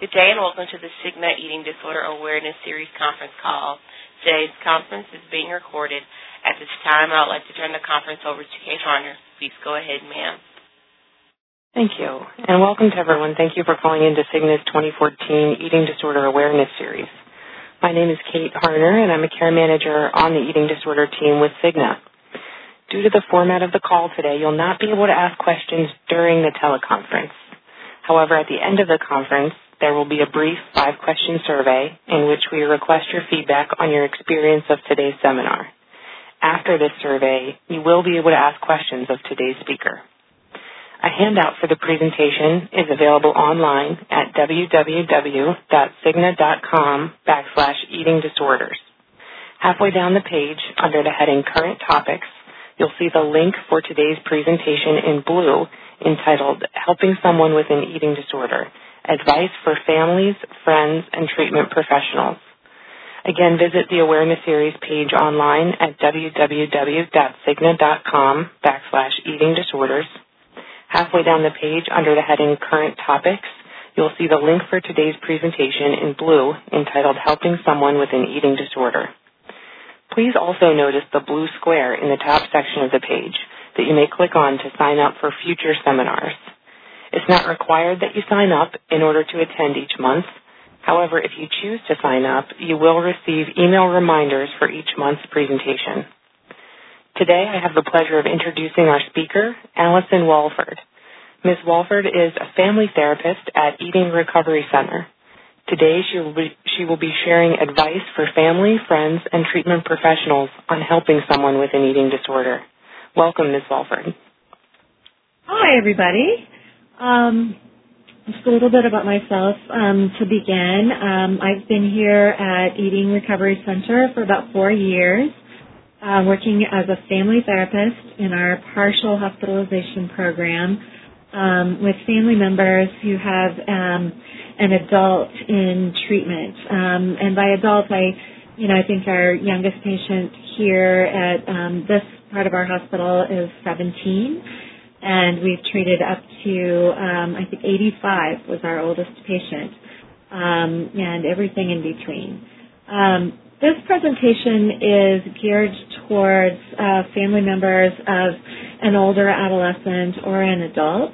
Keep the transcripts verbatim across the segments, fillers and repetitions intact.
Good day and welcome to the Cigna Eating Disorder Awareness Series conference call. Today's conference is being recorded. At this time, I would like to turn the conference over to Kate Harner. Please go ahead, ma'am. Thank you, and welcome to everyone. Thank you for calling into Cigna's twenty fourteen Eating Disorder Awareness Series. My name is Kate Harner, and I'm a care manager on the Eating Disorder team with Cigna. Due to the format of the call today, you'll not be able to ask questions during the teleconference. However, at the end of the conference, there will be a brief five-question survey in which we request your feedback on your experience of today's seminar. After this survey, you will be able to ask questions of today's speaker. A handout for the presentation is available online at www.cigna.com backslash eating disorders. Halfway down the page, under the heading Current Topics, you'll see the link for today's presentation in blue entitled Helping Someone with an Eating Disorder, Advice for Families, Friends, and Treatment Professionals. Again, visit the Awareness Series page online at www.cigna.com backslash eating disorders. Halfway down the page, under the heading Current Topics, you'll see the link for today's presentation in blue entitled Helping Someone with an Eating Disorder. Please also notice the blue square in the top section of the page that you may click on to sign up for future seminars. It's not required that you sign up in order to attend each month. However, if you choose to sign up, you will receive email reminders for each month's presentation. Today, I have the pleasure of introducing our speaker, Allison Walford. Miz Walford is a family therapist at Eating Recovery Center. Today, she will be, she will be sharing advice for family, friends, and treatment professionals on helping someone with an eating disorder. Welcome, Miz Walford. Hi, everybody. Um, just a little bit about myself um, to begin. Um, I've been here at Eating Recovery Center for about four years, uh, working as a family therapist in our partial hospitalization program um, with family members who have um, an adult in treatment. Um, and by adult, I, you know, I think our youngest patient here at um, this part of our hospital is seventeen. And we've treated up to, um, I think, eighty-five was our oldest patient, um, and everything in between. Um, this presentation is geared towards uh, family members of an older adolescent or an adult.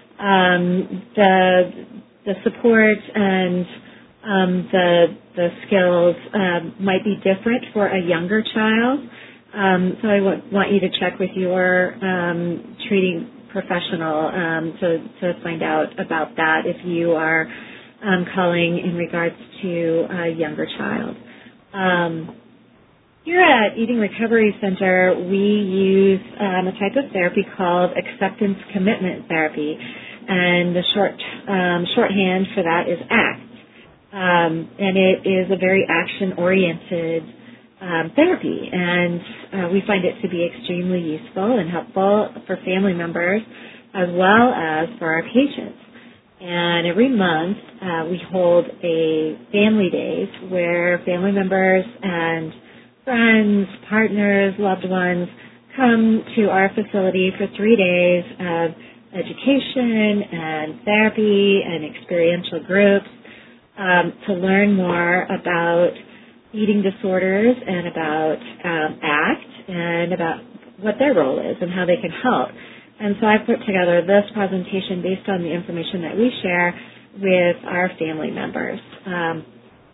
Um, the the support and um, the the skills um, might be different for a younger child. Um, so I w- want you to check with your um, treating professional um, to, to find out about that if you are um, calling in regards to a younger child. Um, here at Eating Recovery Center, we use um, a type of therapy called acceptance commitment therapy, and the short um, shorthand for that is ACT, um, and it is a very action-oriented Um, therapy, and uh, we find it to be extremely useful and helpful for family members as well as for our patients. And every month uh, we hold a family days where family members and friends, partners, loved ones come to our facility for three days of education and therapy and experiential groups um, to learn more about eating disorders and about um, ACT and about what their role is and how they can help. And so I put together this presentation based on the information that we share with our family members. Um,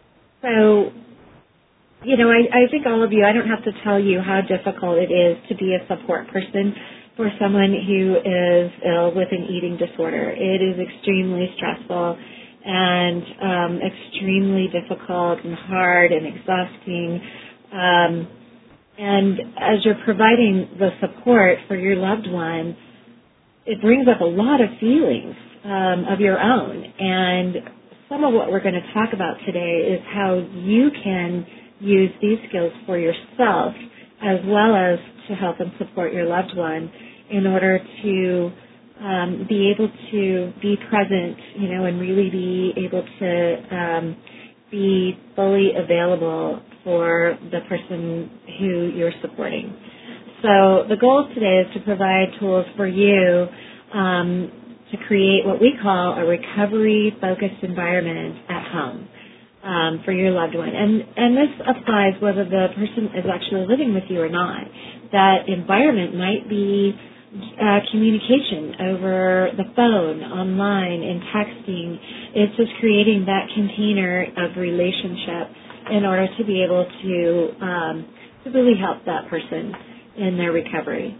so, you know, I, I think all of you, I don't have to tell you how difficult it is to be a support person for someone who is ill with an eating disorder. It is extremely stressful and um, extremely difficult and hard and exhausting. Um, and as you're providing the support for your loved one, it brings up a lot of feelings um, of your own. And some of what we're going to talk about today is how you can use these skills for yourself as well as to help and support your loved one in order to Um, be able to be present, you know, and really be able to um, be fully available for the person who you're supporting. So the goal today is to provide tools for you um, to create what we call a recovery-focused environment at home um, for your loved one. And, and this applies whether the person is actually living with you or not. That environment might be uh, communication over the phone, online, in texting. It's just creating that container of relationship in order to be able to, um, to really help that person in their recovery.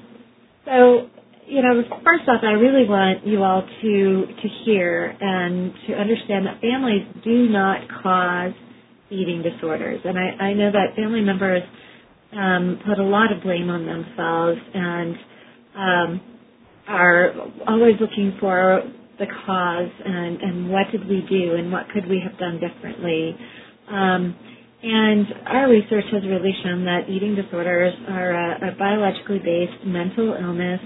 So, you know, first off, I really want you all to, to hear and to understand that families do not cause eating disorders. And I, I know that family members um, put a lot of blame on themselves and um, are always looking for the cause and, and what did we do and what could we have done differently. Um, and our research has really shown that eating disorders are a, a biologically based mental illness.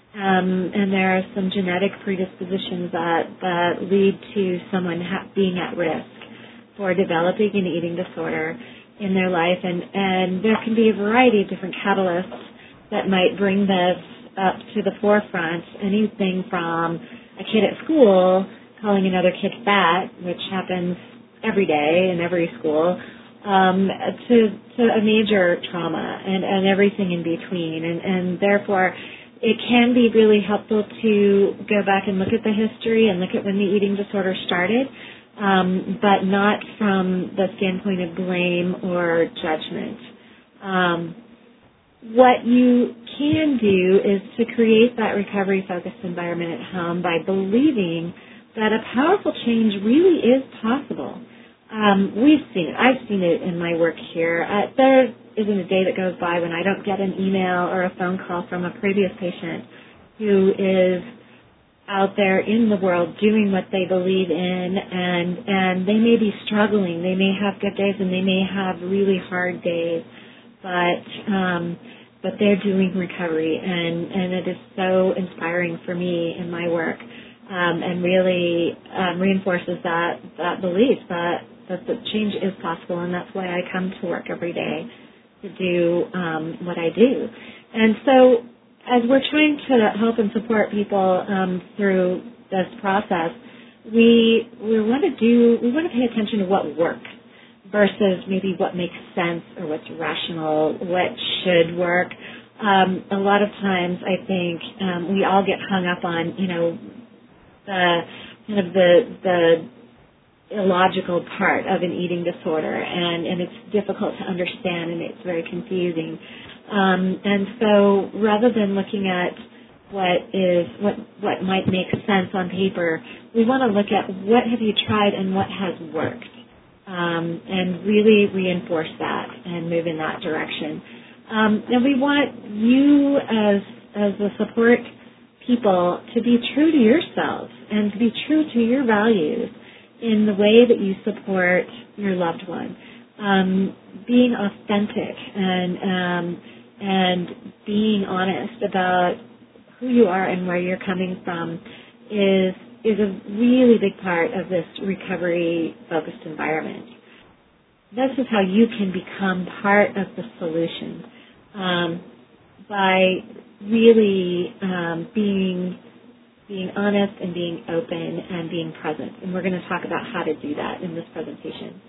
Um, and there are some genetic predispositions that, that lead to someone ha- being at risk for developing an eating disorder in their life. And, and there can be a variety of different catalysts that might bring this up to the forefront. Anything from a kid at school calling another kid fat, which happens every day in every school, um, to, to a major trauma and, and everything in between. And, and therefore, it can be really helpful to go back and look at the history and look at when the eating disorder started, um, but not from the standpoint of blame or judgment. Um, what you can do is to create that recovery-focused environment at home by believing that a powerful change really is possible. Um, we've seen it. I've seen it in my work here. Uh, there isn't a day that goes by when I don't get an email or a phone call from a previous patient who is out there in the world doing what they believe in, and and they may be struggling. They may have good days and they may have really hard days, but um, but they're doing recovery, and, and it is so inspiring for me in my work, um, and really um, reinforces that, that belief that, that the change is possible, and that's why I come to work every day to do um, what I do. And so as we're trying to help and support people um, through this process, we we want to do we want to pay attention to what works versus maybe what makes sense or what's rational, what should work. Um, a lot of times, I think um, we all get hung up on you know the kind of the the illogical part of an eating disorder, and, and it's difficult to understand, and it's very confusing. Um, and so rather than looking at what is what what might make sense on paper, we want to look at what have you tried and what has worked, um, and really reinforce that and move in that direction. Um, and we want you as as the support people to be true to yourselves and to be true to your values in the way that you support your loved one. Um, being authentic and um, and being honest about who you are and where you're coming from is is a really big part of this recovery-focused environment. This is how you can become part of the solution um, by really um, being being honest and being open and being present. And we're going to talk about how to do that in this presentation.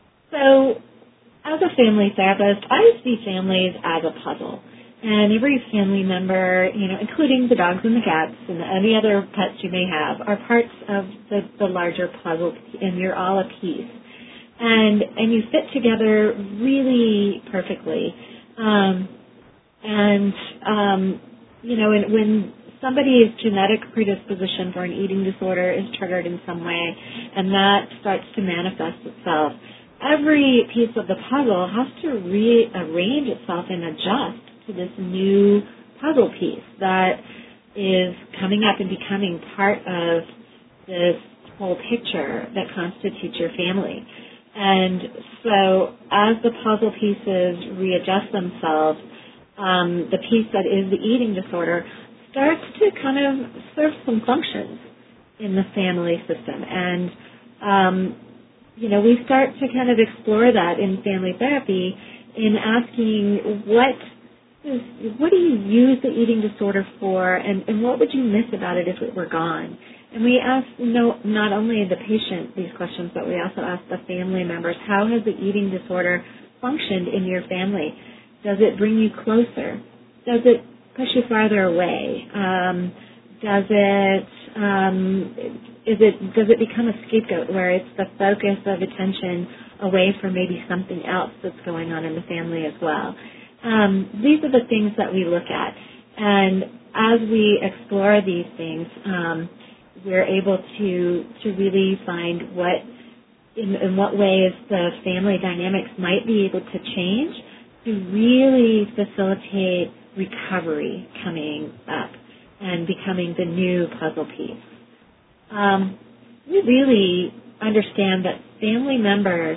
So as a family therapist, I see families as a puzzle. And every family member, you know, including the dogs and the cats and any other pets you may have, are parts of the, the larger puzzle, and you're all a piece. And and you fit together really perfectly. Um, and, um, you know, and when somebody's genetic predisposition for an eating disorder is triggered in some way, and that starts to manifest itself, every piece of the puzzle has to rearrange itself and adjust to this new puzzle piece that is coming up and becoming part of this whole picture that constitutes your family. And so as the puzzle pieces readjust themselves, um, the piece that is the eating disorder starts to kind of serve some functions in the family system. And, um, you know, we start to kind of explore that in family therapy in asking what is, what do you use the eating disorder for, and, and what would you miss about it if it were gone? And we ask no, not only the patient these questions, but we also ask the family members, how has the eating disorder functioned in your family? Does it bring you closer? Does it push you farther away? Um, does it, um, is it, does it become a scapegoat where it's the focus of attention away from maybe something else that's going on in the family as well? Um, these are the things that we look at. And as we explore these things, um, we're able to to really find what, in, in what ways the family dynamics might be able to change to really facilitate recovery coming up and becoming the new puzzle piece. Um, we really understand that family members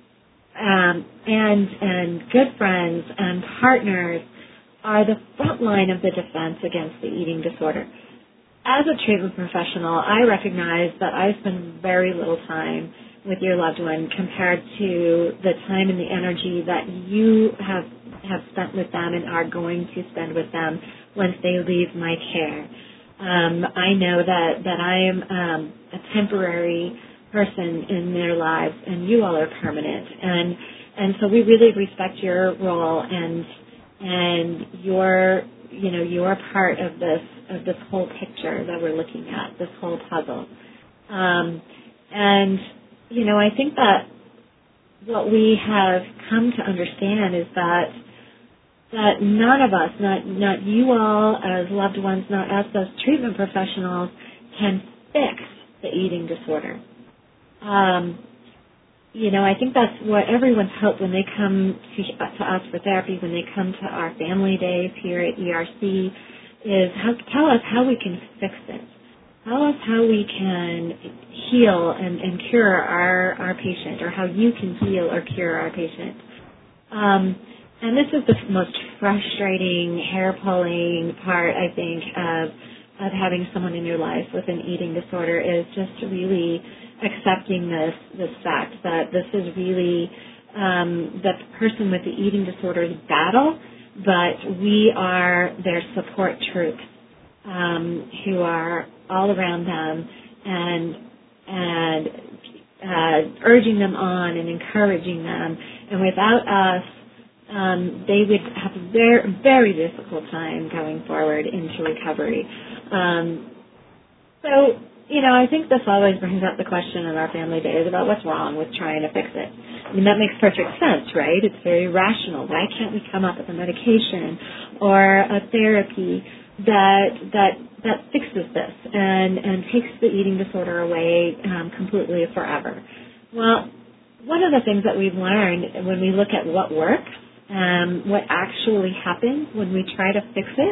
um, and and good friends and partners are the front line of the defense against the eating disorder. As a treatment professional, I recognize that I spend very little time with your loved one compared to the time and the energy that you have have spent with them and are going to spend with them once they leave my care. Um, I know that, that I am um, a temporary person in their lives, and you all are permanent. And and so we really respect your role and and your you know your part of this of this whole picture that we're looking at, this whole puzzle. Um, and you know, I think that what we have come to understand is that that none of us, not not you all as loved ones, not us as treatment professionals, can fix the eating disorder. Um, you know, I think that's what everyone's hope when they come to, to us for therapy, when they come to our family days here at E R C, is how, tell us how we can fix it. Tell us how we can heal and, and cure our, our patient, or how you can heal or cure our patient. Um, and this is the most frustrating, hair-pulling part, I think, of, of having someone in your life with an eating disorder, is just really accepting this this fact that this is really um, the person with the eating disorder's battle, but we are their support troops um, who are all around them and and uh, urging them on and encouraging them. And without us, um, they would have a very, very difficult time going forward into recovery. Um, so, you know, I think this always brings up the question in our family days about what's wrong with trying to fix it. I mean, that makes perfect sense, right? It's very rational. Why can't we come up with a medication or a therapy that that that fixes this and, and takes the eating disorder away um, completely forever? Well, one of the things that we've learned when we look at what works, um, what actually happens when we try to fix it,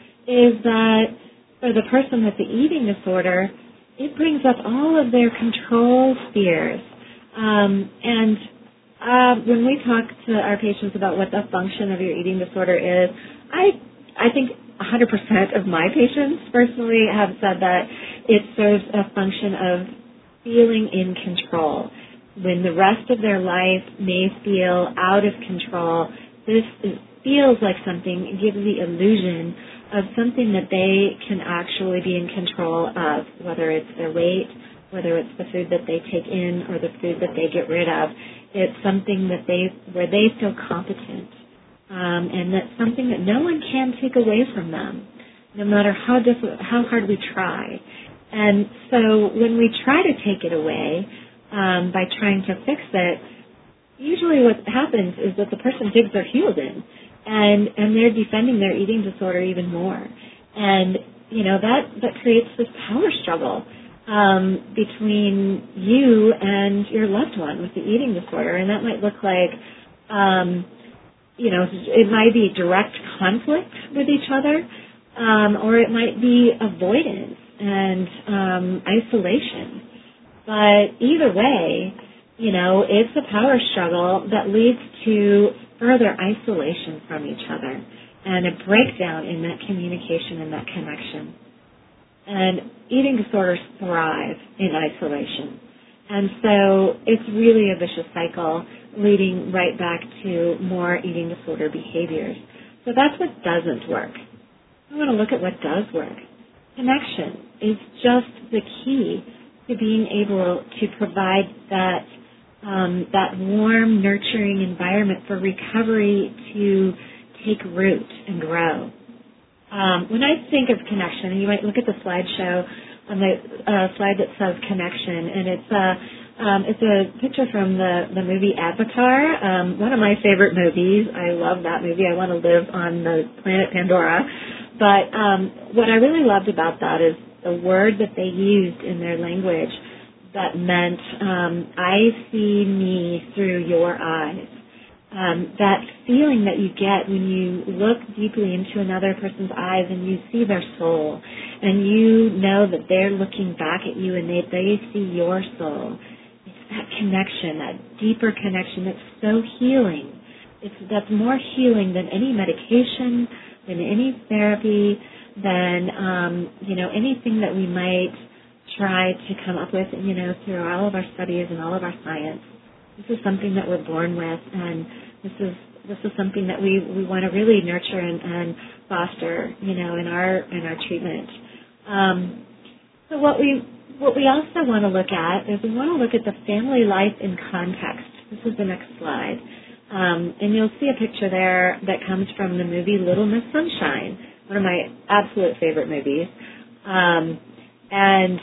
is that for the person with the eating disorder, it brings up all of their control fears. Um, and uh, when we talk to our patients about what the function of your eating disorder is, I I think one hundred percent of my patients personally have said that it serves a function of feeling in control. When the rest of their life may feel out of control, this is, feels like something, it gives the illusion of something that they can actually be in control of, whether it's their weight, whether it's the food that they take in or the food that they get rid of. It's something that they, where they feel competent, um, and that's something that no one can take away from them, no matter how diff- how hard we try. And so when we try to take it away um, by trying to fix it, usually what happens is that the person digs their heels in. And and they're defending their eating disorder even more, and you know that that creates this power struggle um, between you and your loved one with the eating disorder, and that might look like, um, you know, it might be direct conflict with each other, um, or it might be avoidance and um, isolation. But either way, you know, it's a power struggle that leads to further isolation from each other and a breakdown in that communication and that connection. And eating disorders thrive in isolation. And so it's really a vicious cycle leading right back to more eating disorder behaviors. So that's what doesn't work. I want to look at what does work. connection is just the key to being able to provide that um, that warm, nurturing environment for recovery to take root and grow. Um, when I think of connection, you might look at the slideshow on the uh, slide that says connection, and it's a um, it's a picture from the the movie Avatar, um, one of my favorite movies. I love that movie. I want to live on the planet Pandora. But um, what I really loved about that is the word that they used in their language that meant um, I see me through your eyes. Um, that feeling that you get when you look deeply into another person's eyes and you see their soul, and you know that they're looking back at you and they, they see your soul. It's that connection, that deeper connection that's so healing. It's that's more healing than any medication, than any therapy, than um, you know anything that we might try to come up with. You know, through all of our studies and all of our science. This is something that we're born with, and this is this is something that we, we want to really nurture and, and foster, you know, in our in our treatment. Um, so what we what we also want to look at is we want to look at the family life in context. This is the next slide, um, and you'll see a picture there that comes from the movie Little Miss Sunshine, one of my absolute favorite movies. Um, and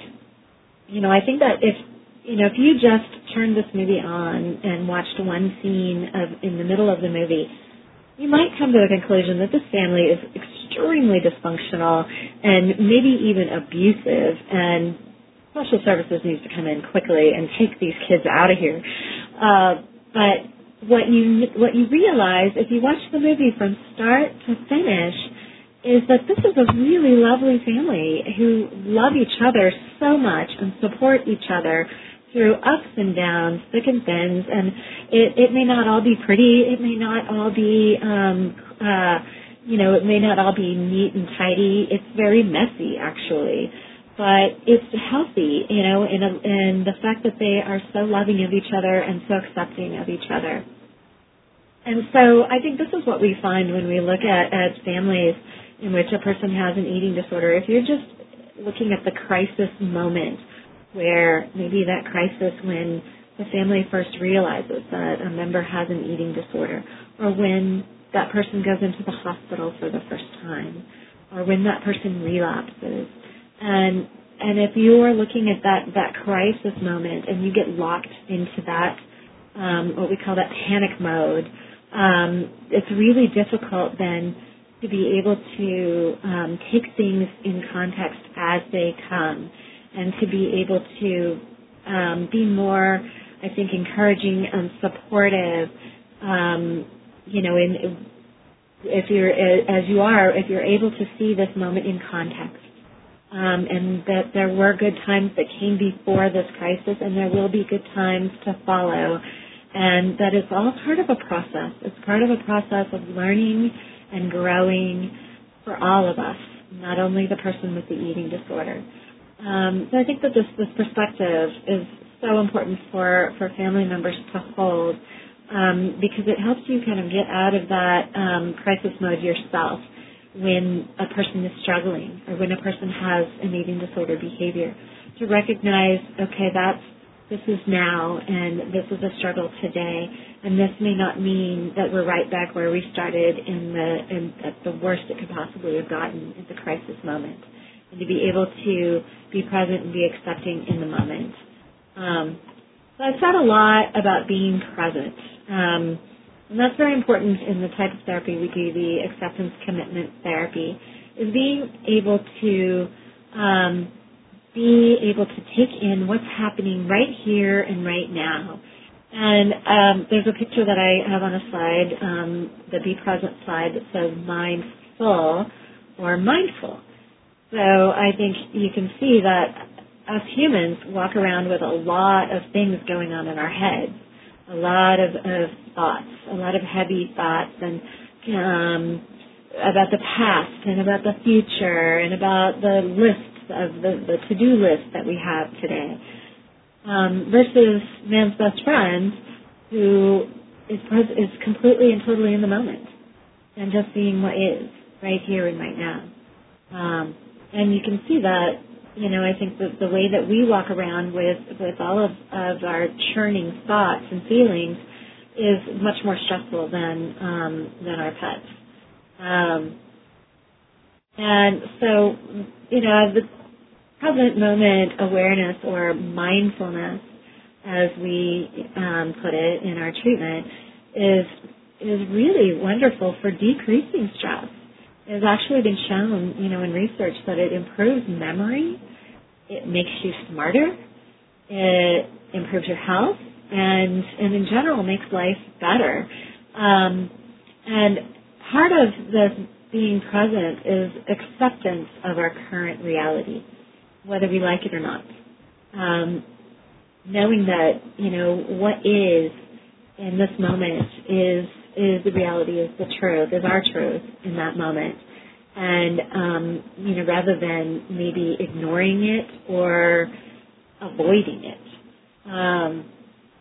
you know, I think that if You know, if you just turned this movie on and watched one scene of in the middle of the movie, you might come to the conclusion that this family is extremely dysfunctional and maybe even abusive, and social services needs to come in quickly and take these kids out of here. Uh, but what you what you realize if you watch the movie from start to finish is that this is a really lovely family who love each other so much and support each other through ups and downs, thick and thins, and it, it may not all be pretty. It may not all be, um, uh, you know, it may not all be neat and tidy. It's very messy, actually, but it's healthy, you know, in, a, in the fact that they are so loving of each other and so accepting of each other. And so I think this is what we find when we look at, at families in which a person has an eating disorder. If you're just looking at the crisis moment, where maybe that crisis when the family first realizes that a member has an eating disorder, or when that person goes into the hospital for the first time, or when that person relapses. And and if you are looking at that, that crisis moment and you get locked into that, um, what we call that panic mode, um, it's really difficult then to be able to um, take things in context as they come, and to be able to um, be more, I think, encouraging and supportive. Um, you know, in, if you're as you are, if you're able to see this moment in context, um, and that there were good times that came before this crisis, and there will be good times to follow, and that it's all part of a process. It's part of a process of learning and growing for all of us, not only the person with the eating disorder. Um, so I think that this, this perspective is so important for, for family members to hold, um, because it helps you kind of get out of that um, crisis mode yourself when a person is struggling or when a person has an eating disorder behavior. To recognize, okay, that's this is now and this is a struggle today, and this may not mean that we're right back where we started in the in, at the worst it could possibly have gotten at the crisis moment. And to be able to be present and be accepting in the moment. Um, so I've said a lot about being present, um, and that's very important in the type of therapy we do, the acceptance commitment therapy, is being able to um, be able to take in what's happening right here and right now. And um, there's a picture that I have on a slide, um, the Be Present slide, that says mindful or mindful. So I think you can see that us humans walk around with a lot of things going on in our heads, a lot of, of thoughts, a lot of heavy thoughts, and um, about the past and about the future and about the lists of the, the to-do list that we have today, um, versus man's best friend, who is pres- is completely and totally in the moment and just seeing what is right here and right now. Um, and you can see that, you know, I think that the way that we walk around with, with all of, of our churning thoughts and feelings is much more stressful than um, than our pets. Um, and so, you know, the present moment awareness or mindfulness, as we um, put it in our treatment, is is really wonderful for decreasing stress. It has actually been shown, you know, in research that it improves memory, it makes you smarter, it improves your health, and and in general makes life better. Um, and part of this being present is acceptance of our current reality, whether we like it or not. Um, knowing that, you know, what is in this moment is is the reality, is the truth, is our truth in that moment. And, um, you know, rather than maybe ignoring it or avoiding it. Um,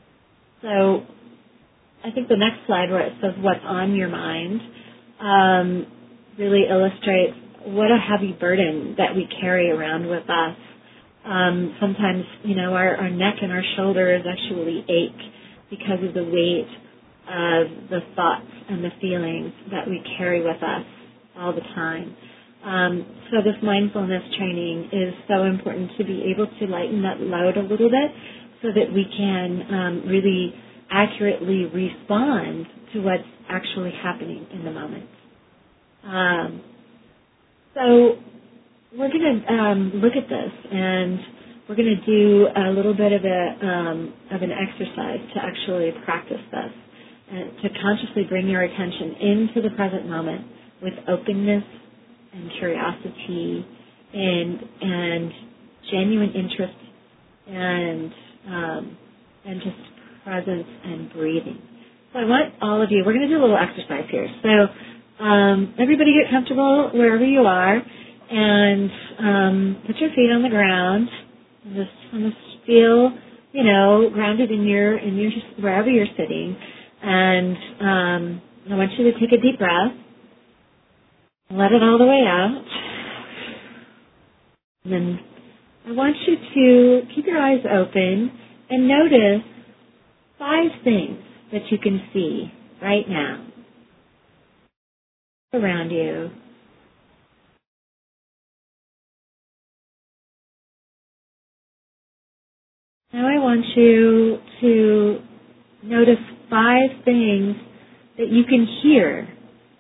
so I think the next slide where it says what's on your mind um, really illustrates what a heavy burden that we carry around with us. Um, sometimes, you know, our, our neck and our shoulders actually ache because of the weight of the thoughts and the feelings that we carry with us all the time. Um, so this mindfulness training is so important to be able to lighten that load a little bit so that we can um, really accurately respond to what's actually happening in the moment. Um, so we're going to um, look at this, and we're going to do a little bit of a um, of an exercise to actually practice this and to consciously bring your attention into the present moment with openness and curiosity and and genuine interest and um, and just presence and breathing. So I want all of you, we're going to do a little exercise here. So um, everybody get comfortable wherever you are and um, put your feet on the ground and just, and just feel, you know, grounded in your, in your, wherever you're sitting. And um, I want you to take a deep breath. Let it all the way out. And then I want you to keep your eyes open and notice five things that you can see right now around you. Now I want you to notice five things that you can hear.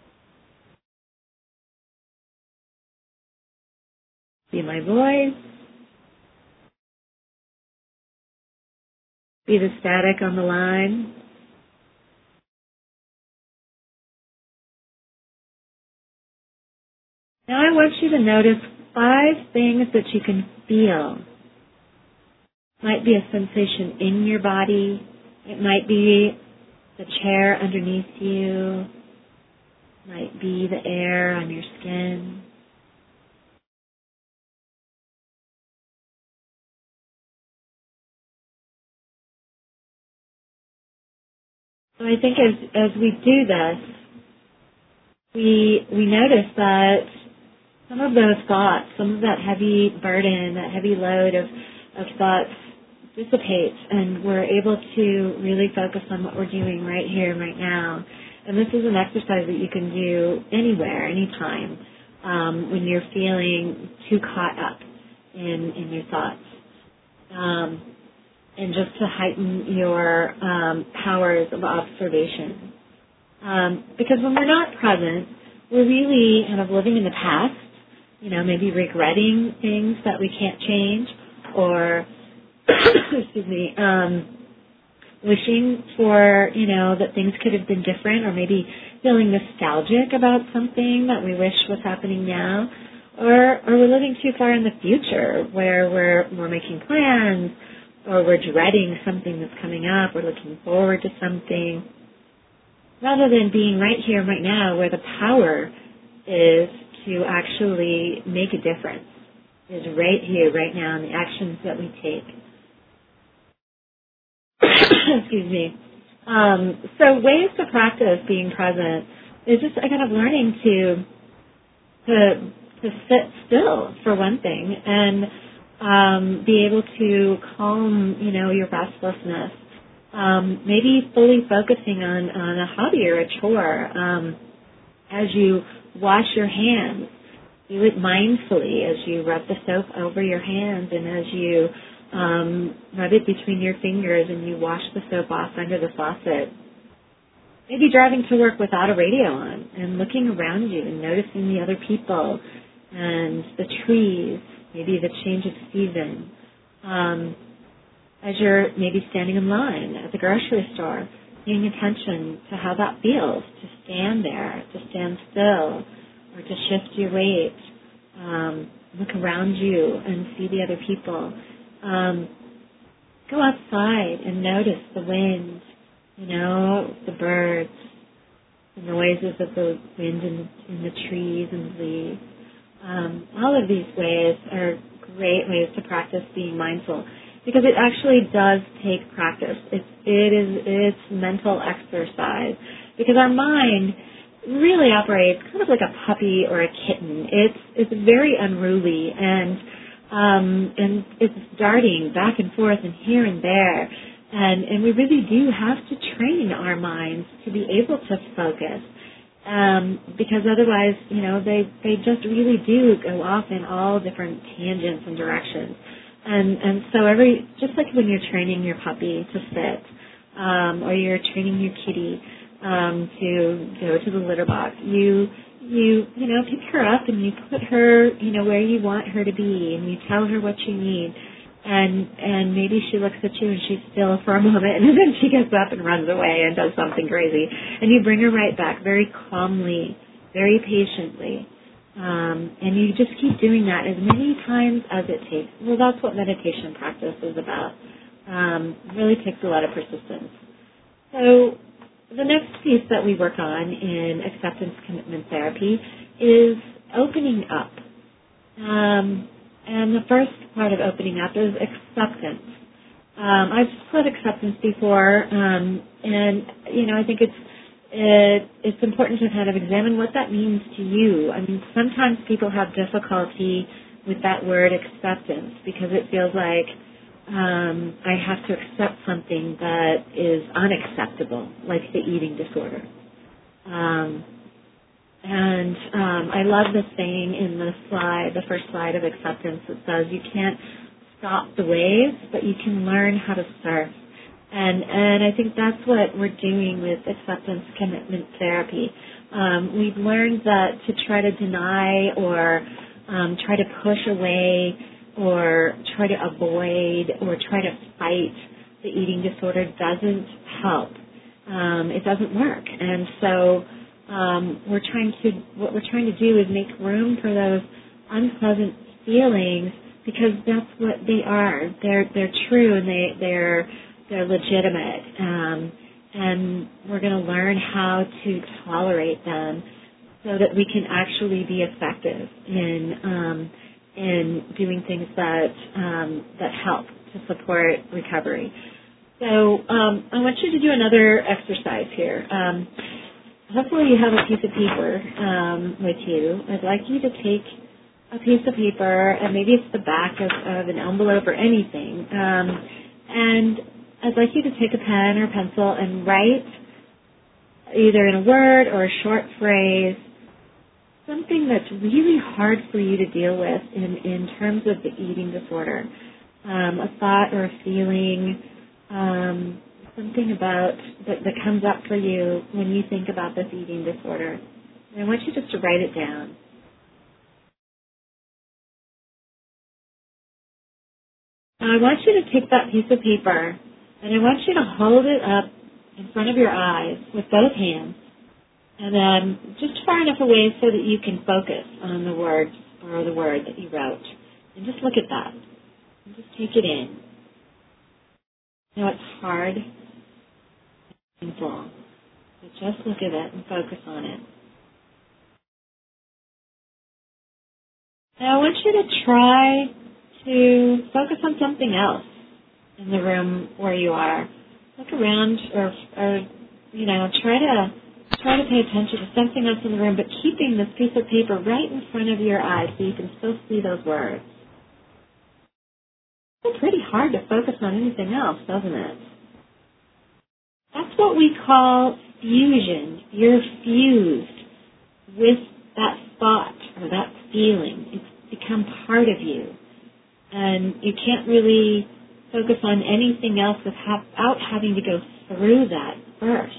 Be my voice. Be the static on the line. Now I want you to notice five things that you can feel. Might be a sensation in your body. It might be the chair underneath you. Might be the air on your skin. So I think as as we do this, we we notice that some of those thoughts, some of that heavy burden, that heavy load of, of thoughts dissipates, and we're able to really focus on what we're doing right here and right now. And this is an exercise that you can do anywhere, anytime, um, when you're feeling too caught up in, in your thoughts. Um, and just to heighten your um, powers of observation. Um, because when we're not present, we're really kind of living in the past, you know, maybe regretting things that we can't change, or, excuse me, um, wishing for, you know, that things could have been different, or maybe feeling nostalgic about something that we wish was happening now, or, or we're living too far in the future where we're, we're making plans, or we're dreading something that's coming up, we're looking forward to something, rather than being right here, right now, where the power is to actually make a difference, is right here, right now, in the actions that we take. Excuse me. Um, so ways to practice being present is just a kind of learning to to to sit still, for one thing, and um, be able to calm, you know, your restlessness. Um, maybe fully focusing on, on a hobby or a chore. Um, as you wash your hands, do it mindfully as you rub the soap over your hands and as you um, rub it between your fingers and you wash the soap off under the faucet. Maybe driving to work without a radio on and looking around you and noticing the other people and the trees, maybe the change of season. Um, as you're maybe standing in line at the grocery store, paying attention to how that feels, to stand there, to stand still, or to shift your weight, um, look around you and see the other people. Um, go outside and notice the wind, you know, the birds, the noises of the wind in, in the trees and the leaves. Um, all of these ways are great ways to practice being mindful, because it actually does take practice. It's, it is it's mental exercise, because our mind really operates kind of like a puppy or a kitten. It's it's very unruly and um, and it's darting back and forth and here and there, and and we really do have to train our minds to be able to focus, um, because otherwise, you know, they they just really do go off in all different tangents and directions. And and so every, just like when you're training your puppy to sit, um, or you're training your kitty um, to go to the litter box, you you you know pick her up and you put her, you know, where you want her to be, and you tell her what you need, and and maybe she looks at you and she's still for a moment, and then she gets up and runs away and does something crazy, and you bring her right back very calmly, very patiently. Um, and you just keep doing that as many times as it takes. Well, that's what meditation practice is about. Um, it really takes a lot of persistence. So the next piece that we work on in acceptance commitment therapy is opening up. Um, and the first part of opening up is acceptance. Um, I've put acceptance before, um, and, you know, I think it's It, it's important to kind of examine what that means to you. I mean, sometimes people have difficulty with that word acceptance because it feels like um, I have to accept something that is unacceptable, like the eating disorder. Um, and um, I love the saying in the slide, the first slide of acceptance, that says you can't stop the waves, but you can learn how to surf. And and I think that's what we're doing with acceptance commitment therapy. Um, we've learned that to try to deny or um, try to push away or try to avoid or try to fight the eating disorder doesn't help. Um, it doesn't work. And so um, we're trying to what we're trying to do is make room for those unpleasant feelings, because that's what they are. They're they're true, and they they're They're legitimate, um, and we're going to learn how to tolerate them so that we can actually be effective in um, in doing things that um, that help to support recovery. So um, I want you to do another exercise here. Um, hopefully you have a piece of paper um, with you. I'd like you to take a piece of paper, and maybe it's the back of, of an envelope or anything, um, and I'd like you to take a pen or pencil and write, either in a word or a short phrase, something that's really hard for you to deal with in, in terms of the eating disorder. Um, a thought or a feeling, um, something about that, that comes up for you when you think about this eating disorder. And I want you just to write it down. Now I want you to take that piece of paper, and I want you to hold it up in front of your eyes with both hands, and then just far enough away so that you can focus on the words or the word that you wrote. And just look at that. And just take it in. Now it's hard and painful, but just look at it and focus on it. Now I want you to try to focus on something else in the room where you are. Look around, or, or you know, try to Try to pay attention to something else in the room, but keeping this piece of paper right in front of your eyes so you can still see those words. It's pretty hard to focus on anything else, doesn't it? That's what we call fusion. You're fused with that thought or that feeling. It's become part of you. And you can't really focus on anything else without having to go through that first.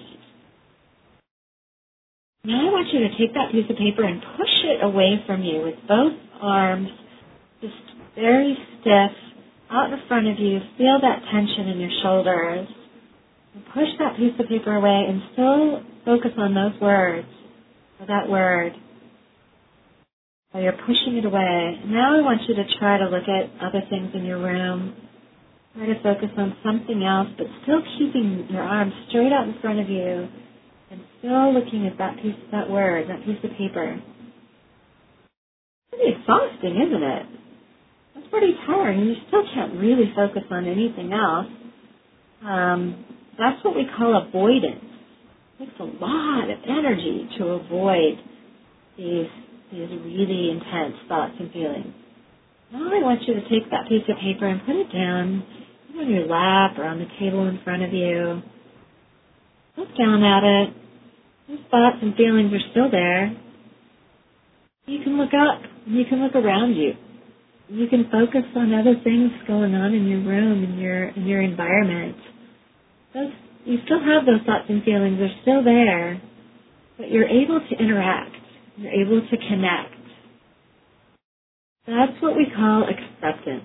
Now I want you to take that piece of paper and push it away from you with both arms just very stiff out in front of you. Feel that tension in your shoulders. And push that piece of paper away and still focus on those words, or that word, while you're pushing it away. Now I want you to try to look at other things in your room. Try to focus on something else, but still keeping your arms straight out in front of you and still looking at that piece, that word, that piece of paper. Pretty exhausting, isn't it? It's pretty tiring. You still can't really focus on anything else. Um, that's what we call avoidance. It takes a lot of energy to avoid these, these really intense thoughts and feelings. Now I want you to take that piece of paper and put it down on your lap or on the table in front of you. Look down at it. Those thoughts and feelings are still there. You can look up and you can look around you. You can focus on other things going on in your room, in your in your environment. Those, you still have those thoughts and feelings. They're still there, but you're able to interact. You're able to connect. That's what we call acceptance.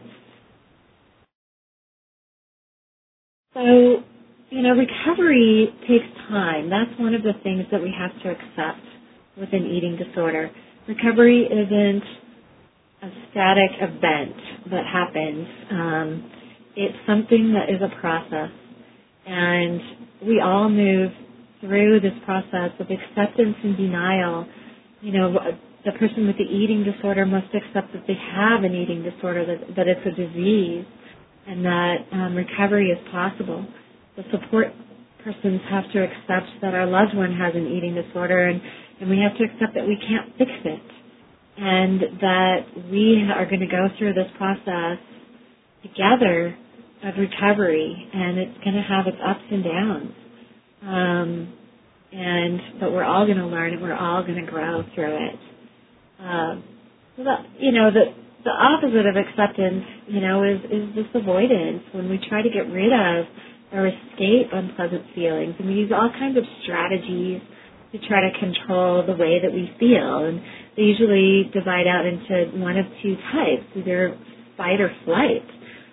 So, you know, recovery takes time. That's one of the things that we have to accept with an eating disorder. Recovery isn't a static event that happens. Um, it's something that is a process. And we all move through this process of acceptance and denial. You know, the person with the eating disorder must accept that they have an eating disorder, that, that it's a disease, and that um, recovery is possible. The support persons have to accept that our loved one has an eating disorder, and, and we have to accept that we can't fix it, and that we are going to go through this process together of recovery, and it's going to have its ups and downs. Um, and but we're all going to learn, and we're all going to grow through it. Um, so that, you know, the the opposite of acceptance, you know, is is this avoidance, when we try to get rid of or escape unpleasant feelings, and we use all kinds of strategies to try to control the way that we feel, and they usually divide out into one of two types, either fight or flight.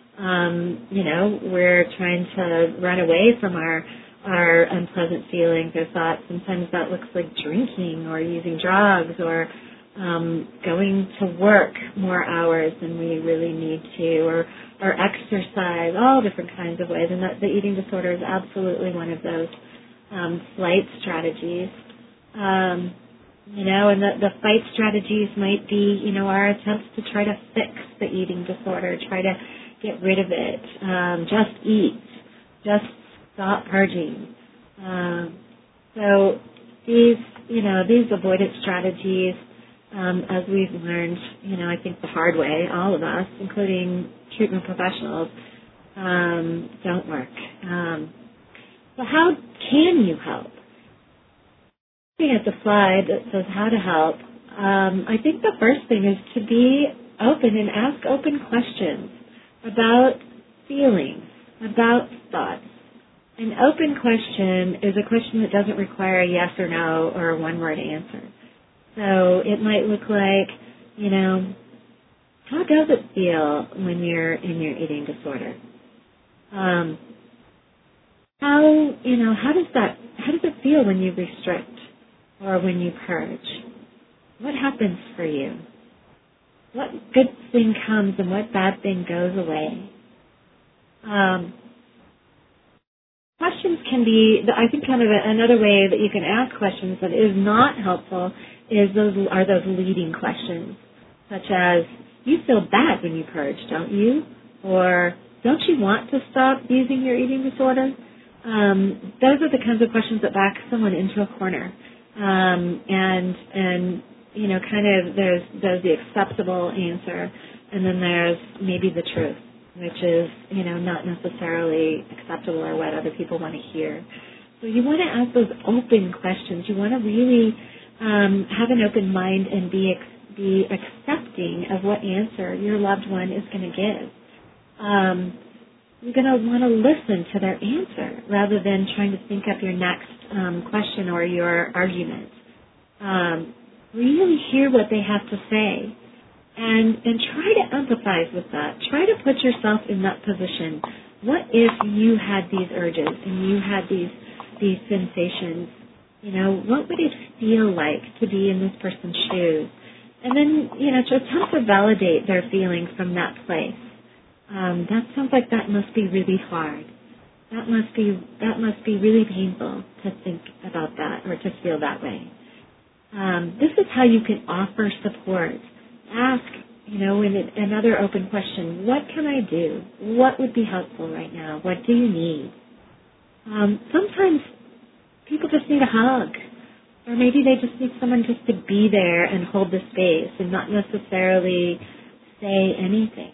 Um, you know, we're trying to run away from our our unpleasant feelings or thoughts. Sometimes that looks like drinking or using drugs or um, going to work more hours than we really need to, or or exercise, all different kinds of ways. And that, the eating disorder is absolutely one of those um, flight strategies. Um, you know, and the, the fight strategies might be, you know, our attempts to try to fix the eating disorder, try to get rid of it, um, just eat, just stop purging. Um, so these, you know, these avoidance strategies, um, as we've learned, you know, I think the hard way, all of us, including treatment professionals, um, don't work. Um, so how can you help? Looking at the slide that says how to help, um, I think the first thing is to be open and ask open questions about feelings, about thoughts. An open question is a question that doesn't require a yes or no or a one-word answer. So it might look like, you know, how does it feel when you're in your eating disorder? Um, how, you know, how does that, how does it feel when you restrict or when you purge? What happens for you? What good thing comes and what bad thing goes away? Um, questions can be, I think, kind of a, another way that you can ask questions that is not helpful is those are those leading questions, such as, you feel bad when you purge, don't you? Or, don't you want to stop using your eating disorder? Um, those are the kinds of questions that back someone into a corner. um, and and you know, kind of there's there's the acceptable answer, and then there's maybe the truth, which is, you know, not necessarily acceptable or what other people want to hear. So you want to ask those open questions. You want to really um, have an open mind and be ex- be accepting of what answer your loved one is going to give. Um, you're going to want to listen to their answer rather than trying to think up your next um, question or your argument. Um, really hear what they have to say, and and try to empathize with that. Try to put yourself in that position. What if you had these urges and you had these these sensations? You know, what would it feel like to be in this person's shoes? And then, you know, to attempt to validate their feelings from that place. Um, that sounds like that must be really hard. That must be that must be really painful to think about that or to feel that way. Um, this is how you can offer support. Ask, you know, in another open question, what can I do? What would be helpful right now? What do you need? Um, sometimes people just need a hug, or maybe they just need someone just to be there and hold the space and not necessarily say anything.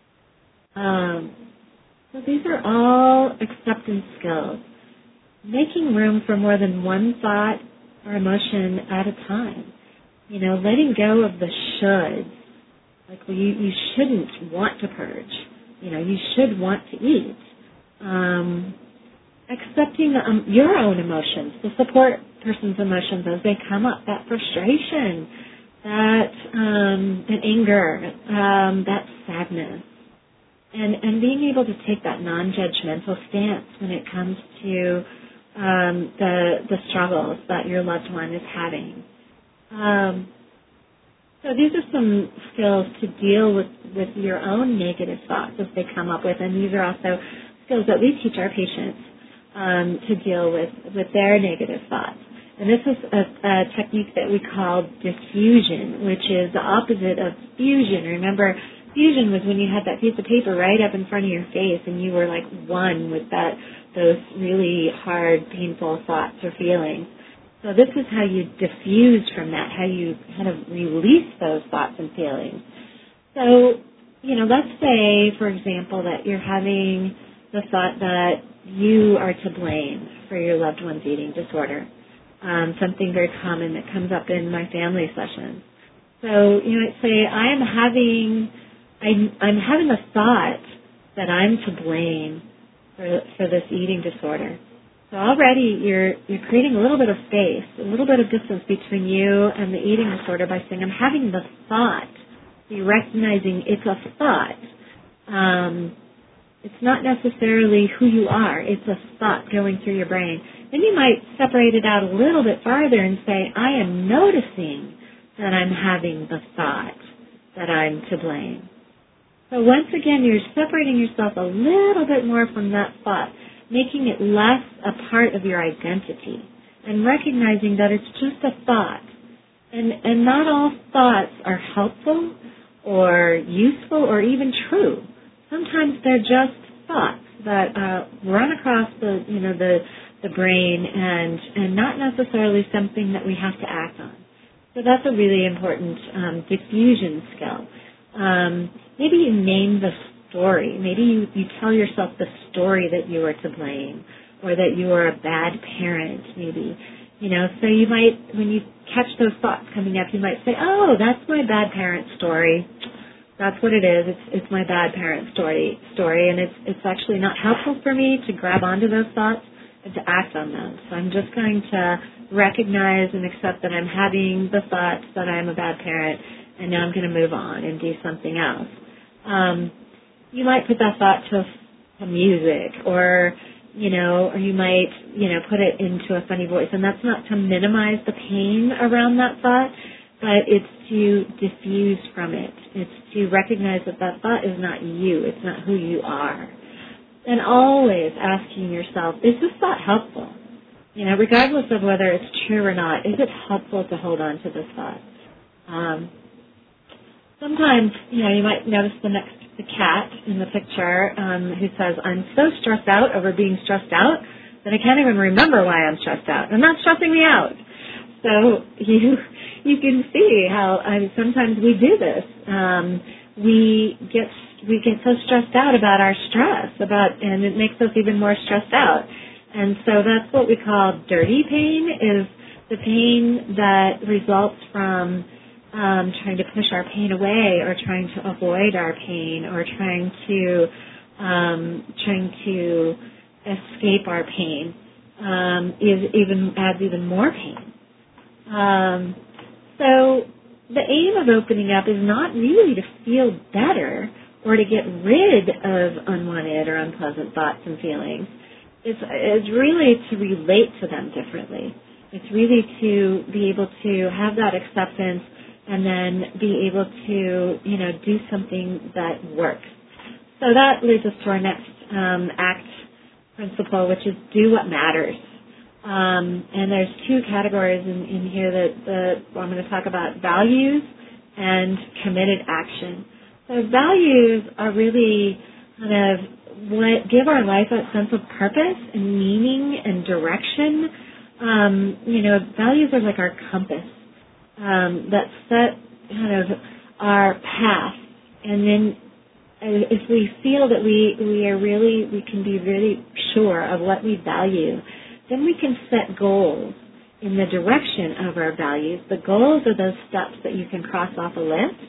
Um, so these are all acceptance skills. Making room for more than one thought or emotion at a time. You know, letting go of the shoulds. Like, well, you, you shouldn't want to purge. You know, you should want to eat. Um, accepting um, your own emotions, the support person's emotions as they come up, that frustration, that um, that anger, um, that sadness. And, and being able to take that non-judgmental stance when it comes to um, the, the struggles that your loved one is having. Um, so these are some skills to deal with, with your own negative thoughts as they come up with, and these are also skills that we teach our patients um, to deal with, with their negative thoughts. And this is a, a technique that we call diffusion, which is the opposite of fusion. Remember, fusion was when you had that piece of paper right up in front of your face and you were like one with that those really hard, painful thoughts or feelings. So this is how you diffuse from that, how you kind of release those thoughts and feelings. So, you know, let's say, for example, that you're having the thought that you are to blame for your loved one's eating disorder, um, something very common that comes up in my family sessions. So you might say, I am having, I'm, I'm having the thought that I'm to blame for, for this eating disorder. So already you're you're creating a little bit of space, a little bit of distance between you and the eating disorder by saying, I'm having the thought. So you're recognizing it's a thought. Um, it's not necessarily who you are. It's a thought going through your brain. Then you might separate it out a little bit farther and say, I am noticing that I'm having the thought that I'm to blame. So once again, you're separating yourself a little bit more from that thought, making it less a part of your identity, and recognizing that it's just a thought. And, and not all thoughts are helpful or useful or even true. Sometimes they're just thoughts that uh, run across the, you know, the, the brain and, and not necessarily something that we have to act on. So that's a really important um, diffusion skill. Um, maybe you name the story. Maybe you, you tell yourself the story that you are to blame, or that you are a bad parent, maybe. You know, so you might, when you catch those thoughts coming up, you might say, oh, that's my bad parent story. That's what it is. It's it's my bad parent story, story, and it's it's actually not helpful for me to grab onto those thoughts and to act on them. So I'm just going to recognize and accept that I'm having the thoughts that I'm a bad parent, and now I'm going to move on and do something else. Um, you might put that thought to, to music, or, you know, or you might, you know, put it into a funny voice. And that's not to minimize the pain around that thought, but it's to diffuse from it. It's to recognize that that thought is not you. It's not who you are. And always asking yourself, is this thought helpful? You know, regardless of whether it's true or not, is it helpful to hold on to this thought? Um, sometimes, you know, you might notice the next the cat in the picture um, who says, I'm so stressed out over being stressed out that I can't even remember why I'm stressed out. And that's stressing me out. so you you can see how I mean, sometimes we do this. Um, we get we get so stressed out about our stress, about, and it makes us even more stressed out. And so that's what we call dirty pain, is the pain that results from um, trying to push our pain away, or trying to avoid our pain, or trying to um, trying to escape our pain. Um, is even adds even more pain. Um, so the aim of opening up is not really to feel better or to get rid of unwanted or unpleasant thoughts and feelings. It's, it's really to relate to them differently. It's really to be able to have that acceptance and then be able to, you know, do something that works. So that leads us to our next um, ACT principle, which is do what matters. Um, and there's two categories in, in here that, that I'm going to talk about: values and committed action. So values are really kind of what give our life a sense of purpose and meaning and direction. Um, you know, values are like our compass um, that set kind of our path, and then if we feel that we, we are really, we can be really sure of what we value, then we can set goals in the direction of our values. The goals are those steps that you can cross off a list.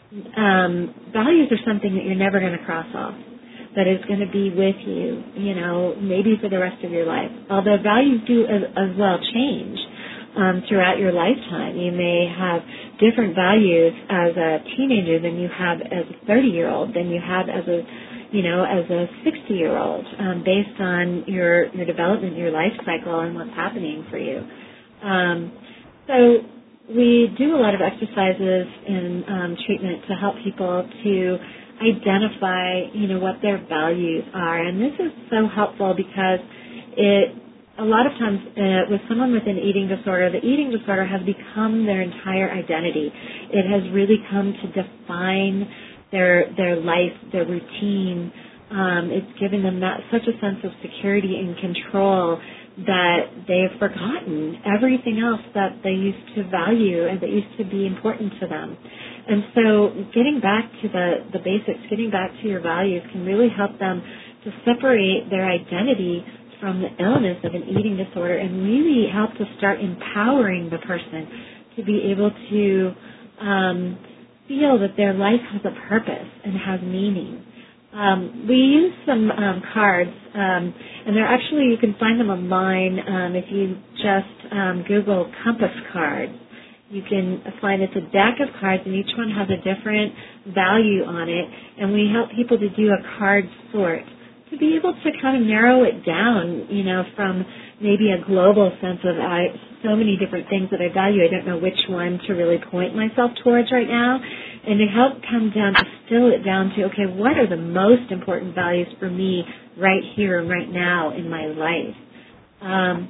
Um, values are something that you're never going to cross off, that is going to be with you, you know, maybe for the rest of your life. Although values do as, as well change um, throughout your lifetime. You may have different values as a teenager than you have as a thirty-year-old, than you have as a, you know, as a sixty-year-old, um, based on your, your development, your life cycle, and what's happening for you. Um, so we do a lot of exercises in um, treatment to help people to identify, you know, what their values are. And this is so helpful because it, a lot of times uh, with someone with an eating disorder, the eating disorder has become their entire identity. It has really come to define their their life, their routine. Um, it's given them that such a sense of security and control that they have forgotten everything else that they used to value and that used to be important to them. And so getting back to the, the basics, getting back to your values can really help them to separate their identity from the illness of an eating disorder and really help to start empowering the person to be able to um, feel that their life has a purpose and has meaning. Um, we use some um, cards, um, and they're actually, you can find them online um, if you just um, Google compass cards. You can find it's a deck of cards, and each one has a different value on it, and we help people to do a card sort to be able to kind of narrow it down, you know, from maybe a global sense of I, so many different things that I value. I don't know which one to really point myself towards right now. And to help come down, to distill it down to, okay, what are the most important values for me right here and right now in my life? Um,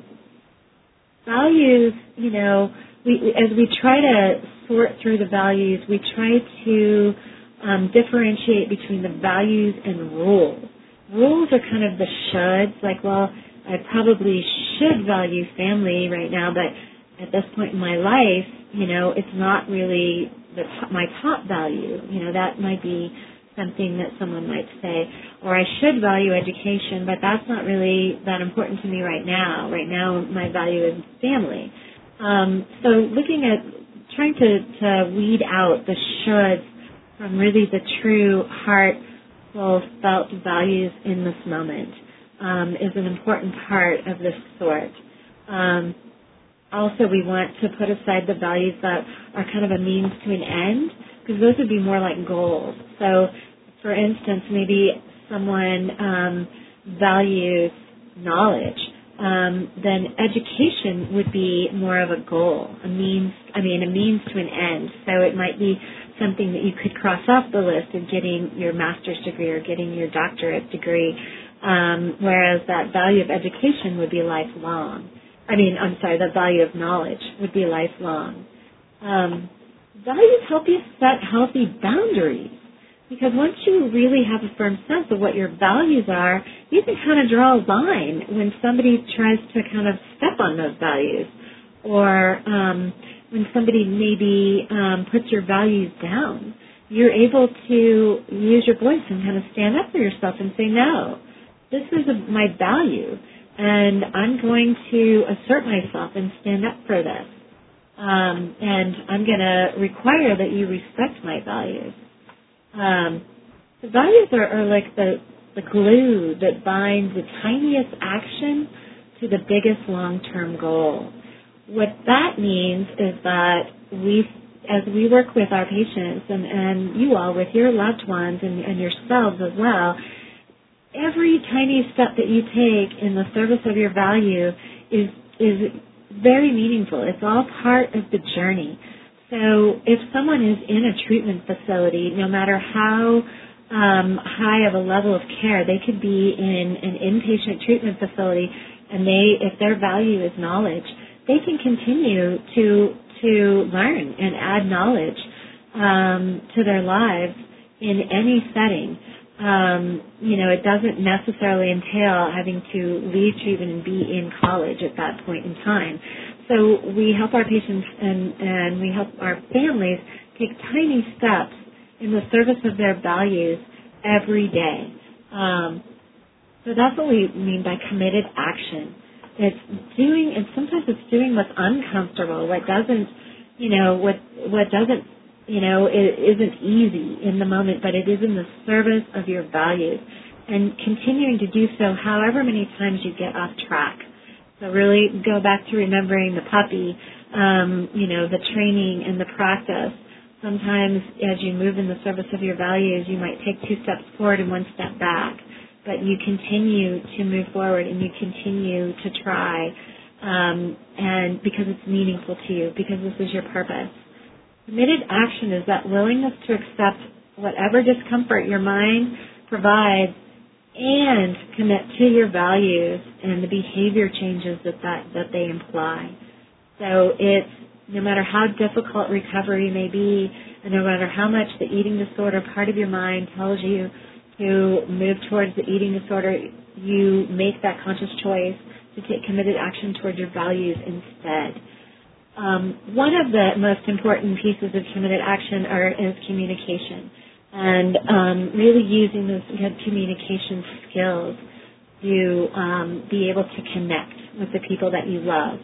values, you know, we, as we try to sort through the values, we try to um, differentiate between the values and rules. Rules are kind of the shoulds, like, well, I probably should value family right now, but at this point in my life, you know, it's not really the top, my top value. You know, that might be something that someone might say. Or I should value education, but that's not really that important to me right now. Right now, my value is family. Um, so looking at, trying to, to weed out the shoulds from really the true heartful felt values in this moment um, is an important part of this sort. Um, Also, we want to put aside the values that are kind of a means to an end, because those would be more like goals. So, for instance, maybe someone um, values knowledge. Um, then education would be more of a goal, a means, I mean, a means to an end. So it might be something that you could cross off the list of getting your master's degree or getting your doctorate degree, um, whereas that value of education would be lifelong. I mean, I'm sorry, the value of knowledge would be lifelong. Um, values help you set healthy boundaries, because once you really have a firm sense of what your values are, you can kind of draw a line when somebody tries to kind of step on those values. or um, when somebody maybe um, puts your values down, you're able to use your voice and kind of stand up for yourself and say, no, this is a, my value, and I'm going to assert myself and stand up for this. Um, and I'm going to require that you respect my values. Um, the values are, are like the, the glue that binds the tiniest action to the biggest long-term goal. What that means is that we, as we work with our patients and, and you all with your loved ones and, and yourselves as well, every tiny step that you take in the service of your value is is very meaningful. It's all part of the journey. So if someone is in a treatment facility, no matter how um, high of a level of care, they could be in an inpatient treatment facility, and they, if their value is knowledge, they can continue to to learn and add knowledge um, to their lives in any setting. Um, you know, it doesn't necessarily entail having to leave treatment and be in college at that point in time. So we help our patients and, and we help our families take tiny steps in the service of their values every day. Um, so that's what we mean by committed action. It's doing, and sometimes it's doing what's uncomfortable, what doesn't, you know, what what doesn't you know, it isn't easy in the moment, but it is in the service of your values, and continuing to do so however many times you get off track. So really go back to remembering the puppy, um, you know, the training and the practice. Sometimes as you move in the service of your values, you might take two steps forward and one step back, but you continue to move forward and you continue to try, um, and because it's meaningful to you, because this is your purpose. Committed action is that willingness to accept whatever discomfort your mind provides and commit to your values and the behavior changes that, that, that they imply. So it's no matter how difficult recovery may be, and no matter how much the eating disorder part of your mind tells you to move towards the eating disorder, you make that conscious choice to take committed action towards your values instead. Um, one of the most important pieces of committed action are, is communication, and um, really using those good communication skills to um, be able to connect with the people that you love.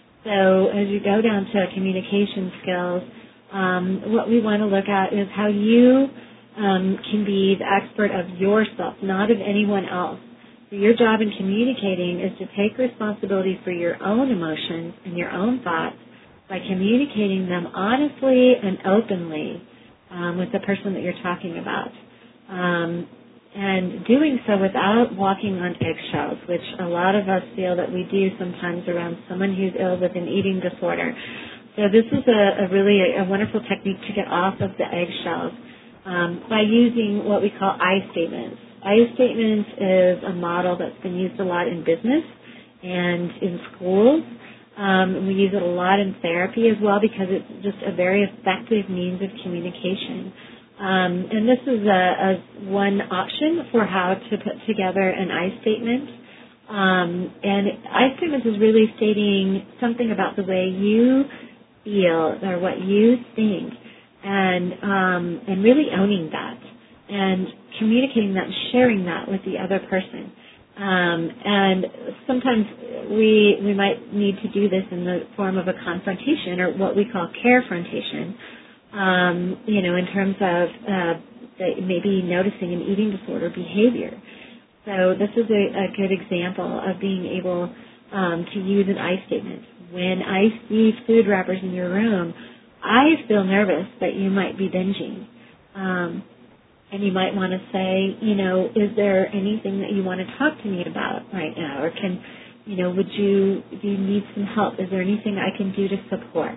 So as you go down to communication skills, um, what we want to look at is how you um, can be the expert of yourself, not of anyone else. So your job in communicating is to take responsibility for your own emotions and your own thoughts by communicating them honestly and openly um, with the person that you're talking about. Um, and doing so without walking on eggshells, which a lot of us feel that we do sometimes around someone who's ill with an eating disorder. So this is a, a really a, a wonderful technique to get off of the eggshells um, by using what we call I statements. I statements is a model that's been used a lot in business and in schools. Um, we use it a lot in therapy as well because it's just a very effective means of communication. Um, and this is a, a one option for how to put together an I statement. Um, and I statement is really stating something about the way you feel or what you think, and um, and really owning that and communicating that and sharing that with the other person. Um, and sometimes we we might need to do this in the form of a confrontation or what we call carefrontation, um, you know, in terms of uh, the, maybe noticing an eating disorder behavior. So this is a, a good example of being able um, to use an I statement. When I see food wrappers in your room, I feel nervous that you might be binging. Um, And you might want to say, you know, is there anything that you want to talk to me about right now? Or can, you know, would you, do you need some help? Is there anything I can do to support?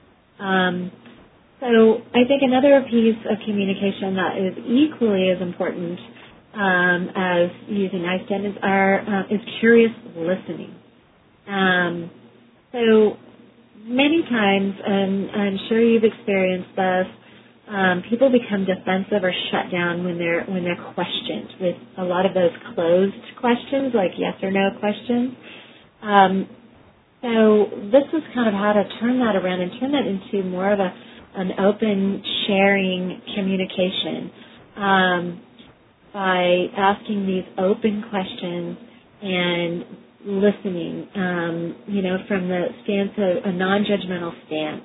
Um, so I think another piece of communication that is equally as important um, as using I statements are, uh, is curious listening. Um, so many times, and I'm sure you've experienced this, Um, people become defensive or shut down when they're when they're questioned with a lot of those closed questions, like yes or no questions. Um, So this is kind of how to turn that around and turn that into more of a an open, sharing communication um, by asking these open questions and listening, um, you know, from the stance of a non-judgmental stance,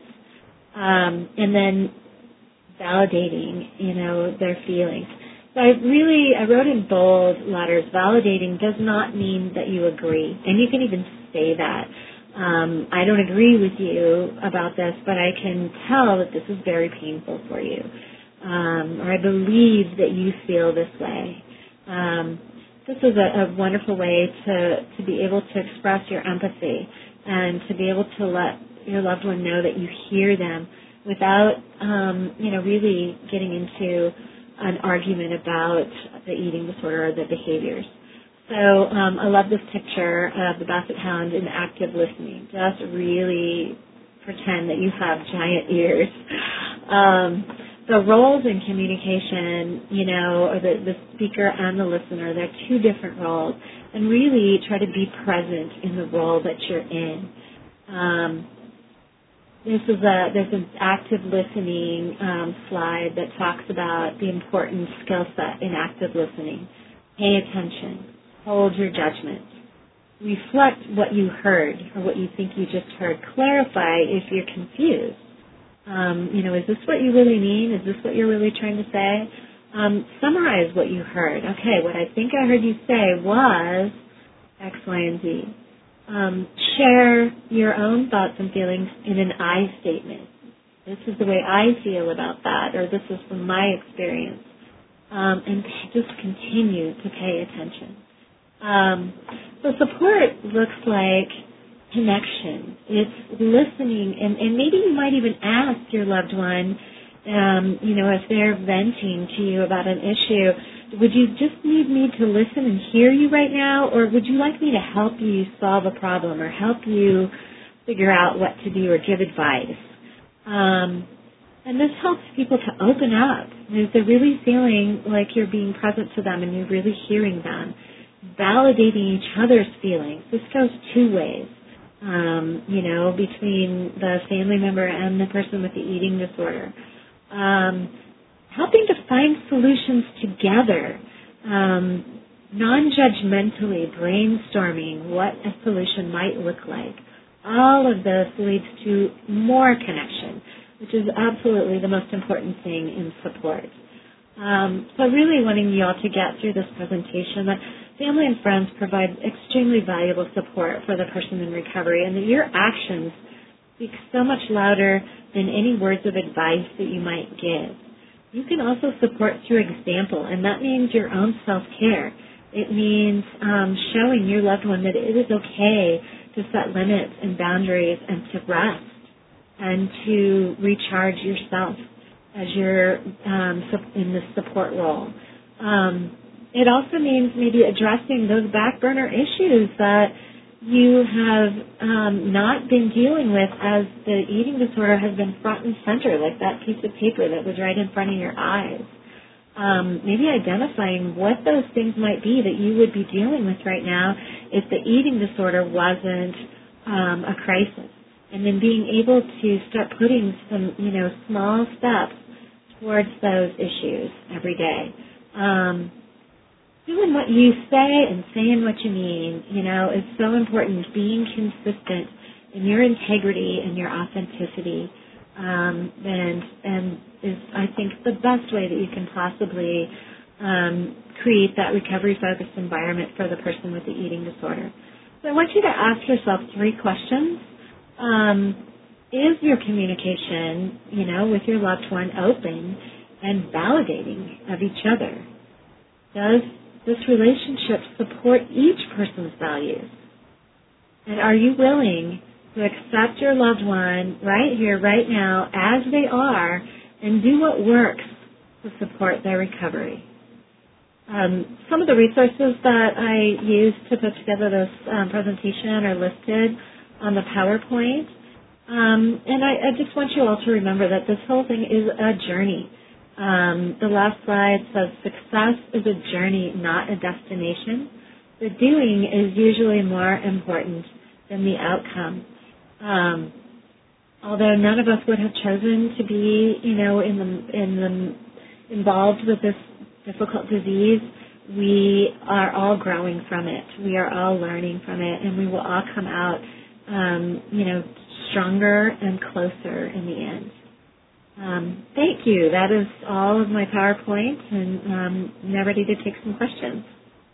um, and then validating, you know, their feelings. So I really, I wrote in bold letters, validating does not mean that you agree, and you can even say that. Um, I don't agree with you about this, but I can tell that this is very painful for you. Um, or I believe that you feel this way. Um, this is a, a wonderful way to, to be able to express your empathy and to be able to let your loved one know that you hear them without, um, you know, really getting into an argument about the eating disorder or the behaviors. So um, I love this picture of the Basset Hound in active listening. Just really pretend that you have giant ears. Um, the roles in communication, you know, or the, the speaker and the listener, they're two different roles. And really try to be present in the role that you're in. Um, this is a, there's an active listening um, slide that talks about the important skill set in active listening. Pay attention. Hold your judgment. Reflect what you heard or what you think you just heard. Clarify if you're confused. Um, you know, is this what you really mean? Is this what you're really trying to say? Um, summarize what you heard. Okay, what I think I heard you say was X, Y, and Z. Um, share your own thoughts and feelings in an I statement. This is the way I feel about that, or this is from my experience. Um, and just continue to pay attention. Um, so support looks like connection. It's listening, and, and maybe you might even ask your loved one, um, you know, if they're venting to you about an issue, would you just need me to listen and hear you right now, or would you like me to help you solve a problem or help you figure out what to do or give advice? Um, and this helps people to open up. If they're really feeling like you're being present to them and you're really hearing them. Validating each other's feelings. This goes two ways, um, you know, between the family member and the person with the eating disorder. Um, helping to find solutions together, um, non-judgmentally brainstorming what a solution might look like. All of this leads to more connection, which is absolutely the most important thing in support. Um, so really wanting you all to get through this presentation that family and friends provide extremely valuable support for the person in recovery, and that your actions speak so much louder than any words of advice that you might give. You can also support through example, and that means your own self-care. It means um, showing your loved one that it is okay to set limits and boundaries and to rest and to recharge yourself as you're um, in this support role. Um, it also means maybe addressing those back burner issues that you have um, not been dealing with as the eating disorder has been front and center, like that piece of paper that was right in front of your eyes. Um, maybe identifying what those things might be that you would be dealing with right now if the eating disorder wasn't um, a crisis. And then being able to start putting some, you know, small steps towards those issues every day. Um, doing what you say and saying what you mean, you know, is so important. Being consistent in your integrity and your authenticity, um, and and is, I think, the best way that you can possibly um, create that recovery-focused environment for the person with the eating disorder. So I want you to ask yourself three questions. Um, is your communication, you know, with your loved one open and validating of each other? Does this relationship support each person's values? And are you willing to accept your loved one right here, right now, as they are, and do what works to support their recovery? Um, some of the resources that I used to put together this um, presentation are listed on the PowerPoint. Um, and I, I just want you all to remember that this whole thing is a journey. Um, the last slide says success is a journey, not a destination. The doing is usually more important than the outcome. Um, although none of us would have chosen to be, you know, in the in the involved with this difficult disease, we are all growing from it. We are all learning from it, and we will all come out, um, you know, stronger and closer in the end. Um, thank you. That is all of my PowerPoint, and um, I'm now ready to take some questions.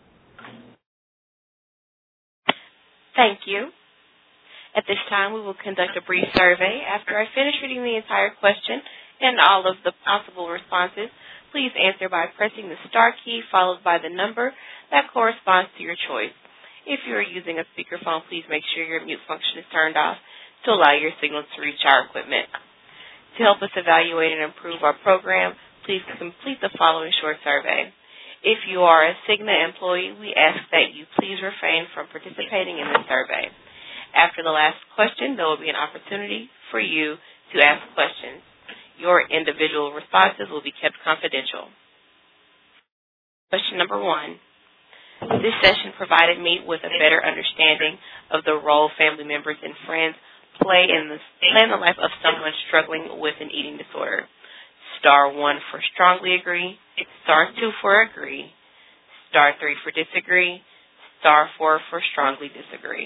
Thank you. At this time, we will conduct a brief survey. After I finish reading the entire question and all of the possible responses, please answer by pressing the star key followed by the number that corresponds to your choice. If you are using a speakerphone, please make sure your mute function is turned off to allow your signal to reach our equipment. To help us evaluate and improve our program, please complete the following short survey. If you are a Cigna employee, we ask that you please refrain from participating in this survey. After the last question, there will be an opportunity for you to ask questions. Your individual responses will be kept confidential. Question number one. This session provided me with a better understanding of the role family members and friends play in the, play in the life of someone struggling with an eating disorder. Star one for strongly agree, star two for agree, star three for disagree, star four for strongly disagree.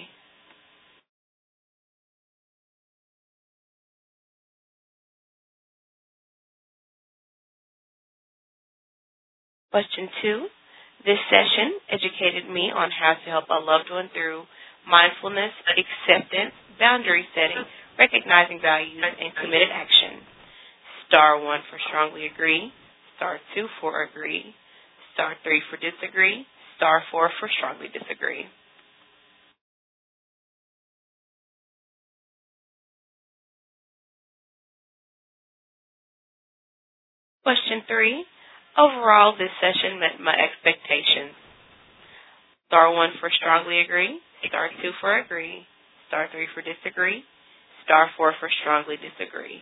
Question two. This session educated me on how to help a loved one through mindfulness, acceptance, boundary setting, recognizing values, and committed action. Star one for strongly agree, star two for agree, star three for disagree, star four for strongly disagree. Question three. Overall, this session met my expectations. Star one for strongly agree, star two for agree, star three for disagree, star four for strongly disagree.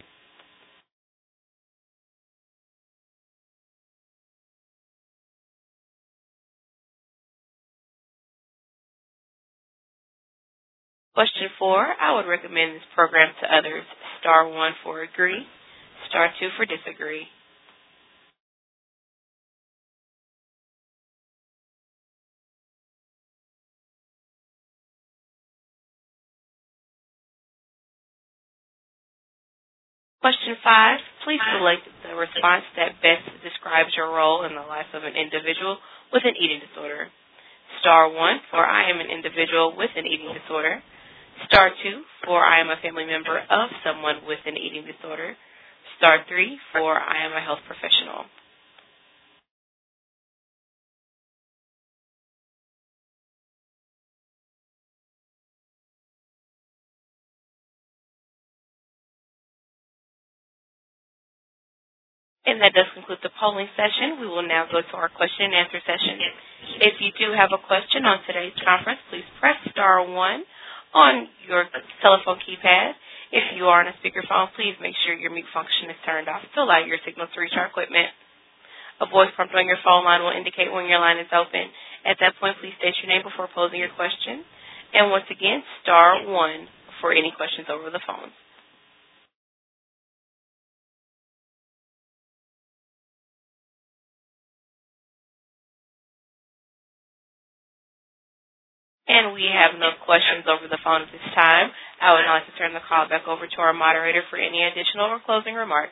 Question four, I would recommend this program to others. Star one for agree, star two for disagree. Question five, please select the response that best describes your role in the life of an individual with an eating disorder. Star one for I am an individual with an eating disorder. Star two for I am a family member of someone with an eating disorder. Star three for I am a health professional. And that does conclude the polling session. We will now go to our question and answer session. If you do have a question on today's conference, please press star one on your telephone keypad. If you are on a speakerphone, please make sure your mute function is turned off to allow your signal to reach our equipment. A voice prompt on your phone line will indicate when your line is open. At that point, please state your name before posing your question. And once again, star one for any questions over the phone. And we have no questions over the phone at this time. I would now like to turn the call back over to our moderator for any additional or closing remarks.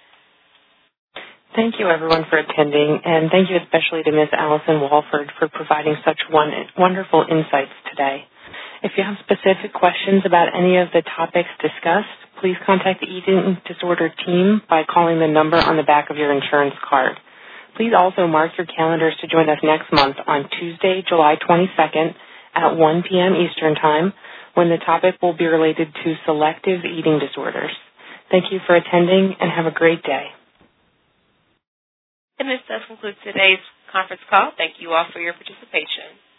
Thank you, everyone, for attending, and thank you especially to Miz Allison Walford for providing such one, wonderful insights today. If you have specific questions about any of the topics discussed, please contact the Eating Disorder team by calling the number on the back of your insurance card. Please also mark your calendars to join us next month on Tuesday, July twenty-second at one p.m. Eastern Time, when the topic will be related to selective eating disorders. Thank you for attending, and have a great day. And this does conclude today's conference call. Thank you all for your participation.